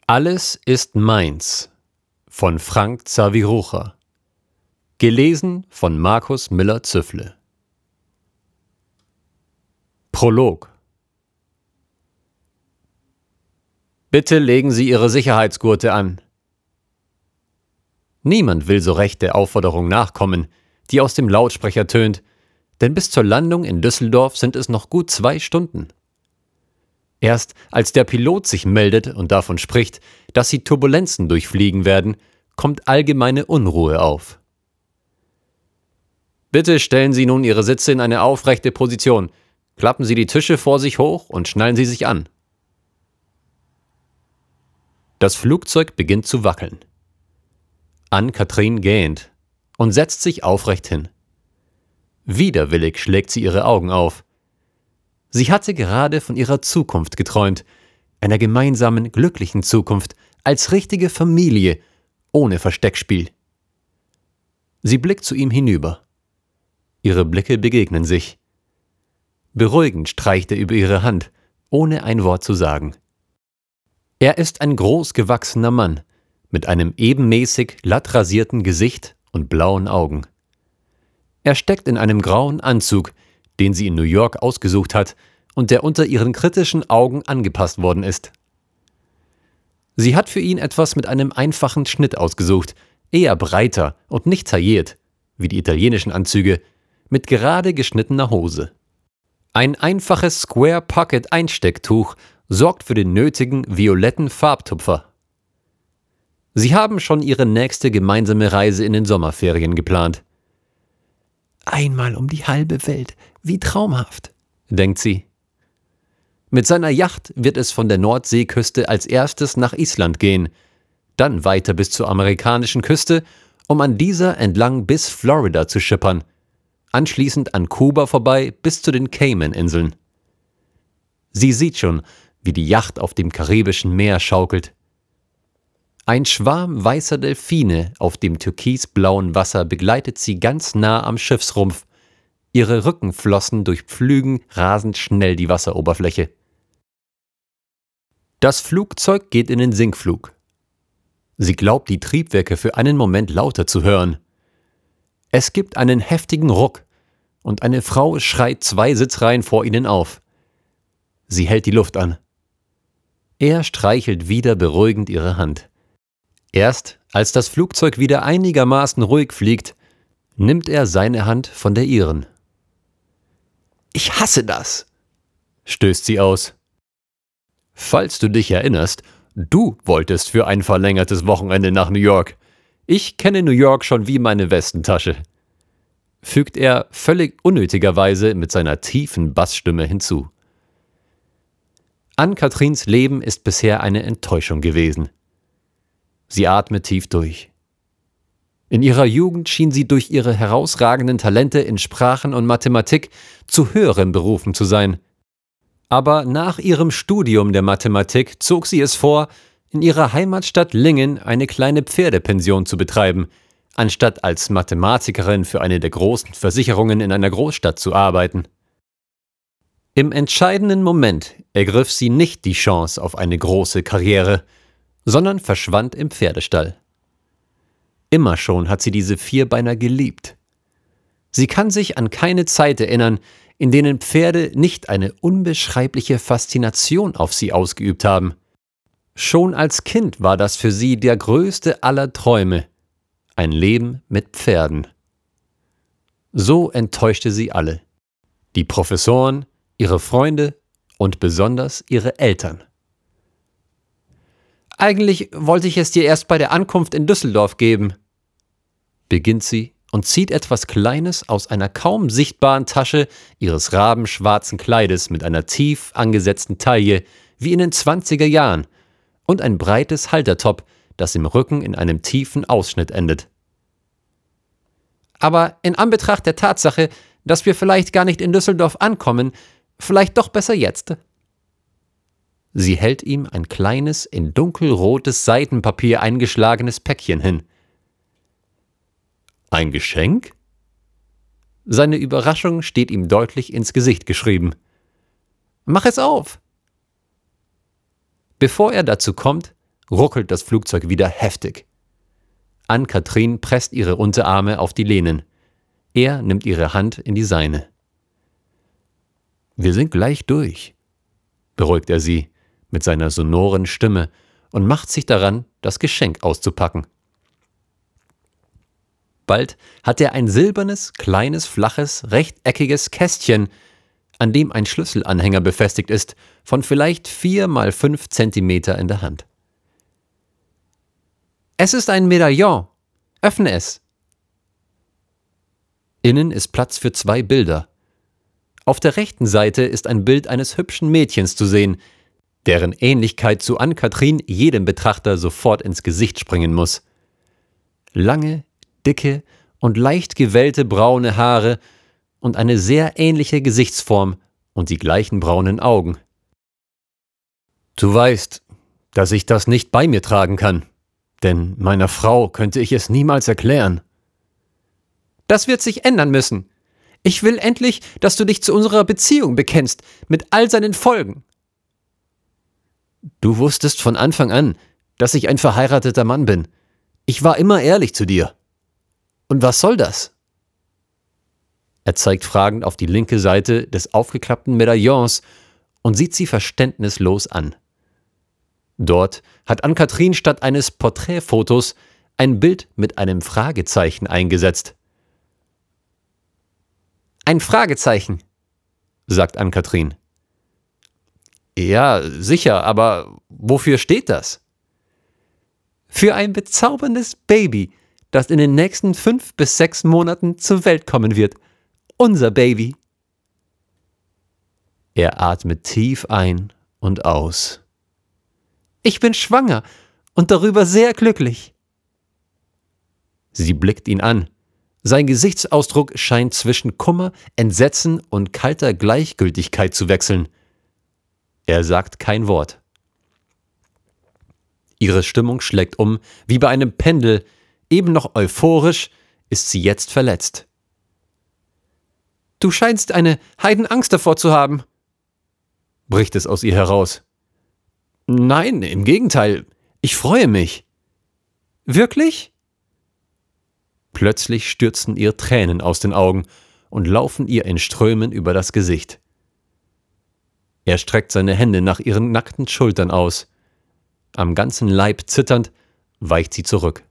Alles ist meins von Frank Zawirucha. Gelesen von Markus Müller-Züffle. Prolog. Bitte legen Sie Ihre Sicherheitsgurte an. Niemand will so recht der Aufforderung nachkommen, die aus dem Lautsprecher tönt, denn bis zur Landung in Düsseldorf sind es noch gut 2 Stunden. Erst als der Pilot sich meldet und davon spricht, dass sie Turbulenzen durchfliegen werden, kommt allgemeine Unruhe auf. Bitte stellen Sie nun Ihre Sitze in eine aufrechte Position, klappen Sie die Tische vor sich hoch und schnallen Sie sich an. Das Flugzeug beginnt zu wackeln. Ann-Kathrin gähnt und setzt sich aufrecht hin. Widerwillig schlägt sie ihre Augen auf. Sie hatte gerade von ihrer Zukunft geträumt, einer gemeinsamen, glücklichen Zukunft, als richtige Familie, ohne Versteckspiel. Sie blickt zu ihm hinüber. Ihre Blicke begegnen sich. Beruhigend streicht er über ihre Hand, ohne ein Wort zu sagen. Er ist ein großgewachsener Mann, mit einem ebenmäßig glatt rasierten Gesicht und blauen Augen. Er steckt in einem grauen Anzug, den sie in New York ausgesucht hat und der unter ihren kritischen Augen angepasst worden ist. Sie hat für ihn etwas mit einem einfachen Schnitt ausgesucht, eher breiter und nicht tailliert, wie die italienischen Anzüge, mit gerade geschnittener Hose. Ein einfaches Square-Pocket-Einstecktuch sorgt für den nötigen violetten Farbtupfer. Sie haben schon ihre nächste gemeinsame Reise in den Sommerferien geplant. Einmal um die halbe Welt, wie traumhaft, denkt sie. Mit seiner Yacht wird es von der Nordseeküste als erstes nach Island gehen, dann weiter bis zur amerikanischen Küste, um an dieser entlang bis Florida zu schippern, anschließend an Kuba vorbei bis zu den Cayman-Inseln. Sie sieht schon, wie die Yacht auf dem karibischen Meer schaukelt. Ein Schwarm weißer Delfine auf dem türkisblauen Wasser begleitet sie ganz nah am Schiffsrumpf. Ihre Rückenflossen durchpflügen rasend schnell die Wasseroberfläche. Das Flugzeug geht in den Sinkflug. Sie glaubt, die Triebwerke für einen Moment lauter zu hören. Es gibt einen heftigen Ruck und eine Frau schreit 2 Sitzreihen vor ihnen auf. Sie hält die Luft an. Er streichelt wieder beruhigend ihre Hand. Erst als das Flugzeug wieder einigermaßen ruhig fliegt, nimmt er seine Hand von der ihren. »Ich hasse das«, stößt sie aus. »Falls du dich erinnerst, du wolltest für ein verlängertes Wochenende nach New York. Ich kenne New York schon wie meine Westentasche«, fügt er völlig unnötigerweise mit seiner tiefen Bassstimme hinzu. Ann-Kathrins Leben ist bisher eine Enttäuschung gewesen. Sie atmet tief durch. In ihrer Jugend schien sie durch ihre herausragenden Talente in Sprachen und Mathematik zu höheren Berufen zu sein. Aber nach ihrem Studium der Mathematik zog sie es vor, in ihrer Heimatstadt Lingen eine kleine Pferdepension zu betreiben, anstatt als Mathematikerin für eine der großen Versicherungen in einer Großstadt zu arbeiten. Im entscheidenden Moment ergriff sie nicht die Chance auf eine große Karriere, sondern verschwand im Pferdestall. Immer schon hat sie diese Vierbeiner geliebt. Sie kann sich an keine Zeit erinnern, in denen Pferde nicht eine unbeschreibliche Faszination auf sie ausgeübt haben. Schon als Kind war das für sie der größte aller Träume, ein Leben mit Pferden. So enttäuschte sie alle. Die Professoren, ihre Freunde und besonders ihre Eltern. »Eigentlich wollte ich es dir erst bei der Ankunft in Düsseldorf geben«, beginnt sie und zieht etwas Kleines aus einer kaum sichtbaren Tasche ihres rabenschwarzen Kleides mit einer tief angesetzten Taille, wie in den 20er Jahren, und ein breites Haltertop, das im Rücken in einem tiefen Ausschnitt endet. »Aber in Anbetracht der Tatsache, dass wir vielleicht gar nicht in Düsseldorf ankommen, vielleicht doch besser jetzt.« Sie hält ihm ein kleines, in dunkelrotes Seidenpapier eingeschlagenes Päckchen hin. »Ein Geschenk?« Seine Überraschung steht ihm deutlich ins Gesicht geschrieben. »Mach es auf!« Bevor er dazu kommt, ruckelt das Flugzeug wieder heftig. Ann-Kathrin presst ihre Unterarme auf die Lehnen. Er nimmt ihre Hand in die seine. »Wir sind gleich durch«, beruhigt er sie mit seiner sonoren Stimme und macht sich daran, das Geschenk auszupacken. Bald hat er ein silbernes, kleines, flaches, rechteckiges Kästchen, an dem ein Schlüsselanhänger befestigt ist, von vielleicht 4 mal 5 Zentimeter in der Hand. »Es ist ein Medaillon. Öffne es!« Innen ist Platz für 2 Bilder. Auf der rechten Seite ist ein Bild eines hübschen Mädchens zu sehen, deren Ähnlichkeit zu Ann-Kathrin jedem Betrachter sofort ins Gesicht springen muss. Lange, dicke und leicht gewellte braune Haare und eine sehr ähnliche Gesichtsform und die gleichen braunen Augen. »Du weißt, dass ich das nicht bei mir tragen kann, denn meiner Frau könnte ich es niemals erklären.« »Das wird sich ändern müssen. Ich will endlich, dass du dich zu unserer Beziehung bekennst, mit all seinen Folgen.« »Du wusstest von Anfang an, dass ich ein verheirateter Mann bin. Ich war immer ehrlich zu dir. Und was soll das?« Er zeigt fragend auf die linke Seite des aufgeklappten Medaillons und sieht sie verständnislos an. Dort hat Ann-Kathrin statt eines Porträtfotos ein Bild mit einem Fragezeichen eingesetzt. »Ein Fragezeichen«, sagt Ann-Kathrin. »Ja, sicher, aber wofür steht das?« »Für ein bezauberndes Baby, das in den nächsten 5 bis 6 Monaten zur Welt kommen wird. Unser Baby.« Er atmet tief ein und aus. »Ich bin schwanger und darüber sehr glücklich.« Sie blickt ihn an. Sein Gesichtsausdruck scheint zwischen Kummer, Entsetzen und kalter Gleichgültigkeit zu wechseln. Er sagt kein Wort. Ihre Stimmung schlägt um, wie bei einem Pendel. Eben noch euphorisch, ist sie jetzt verletzt. »Du scheinst eine Heidenangst davor zu haben«, bricht es aus ihr heraus. »Nein, im Gegenteil, ich freue mich.« »Wirklich?« Plötzlich stürzen ihr Tränen aus den Augen und laufen ihr in Strömen über das Gesicht. Er streckt seine Hände nach ihren nackten Schultern aus. Am ganzen Leib zitternd weicht sie zurück.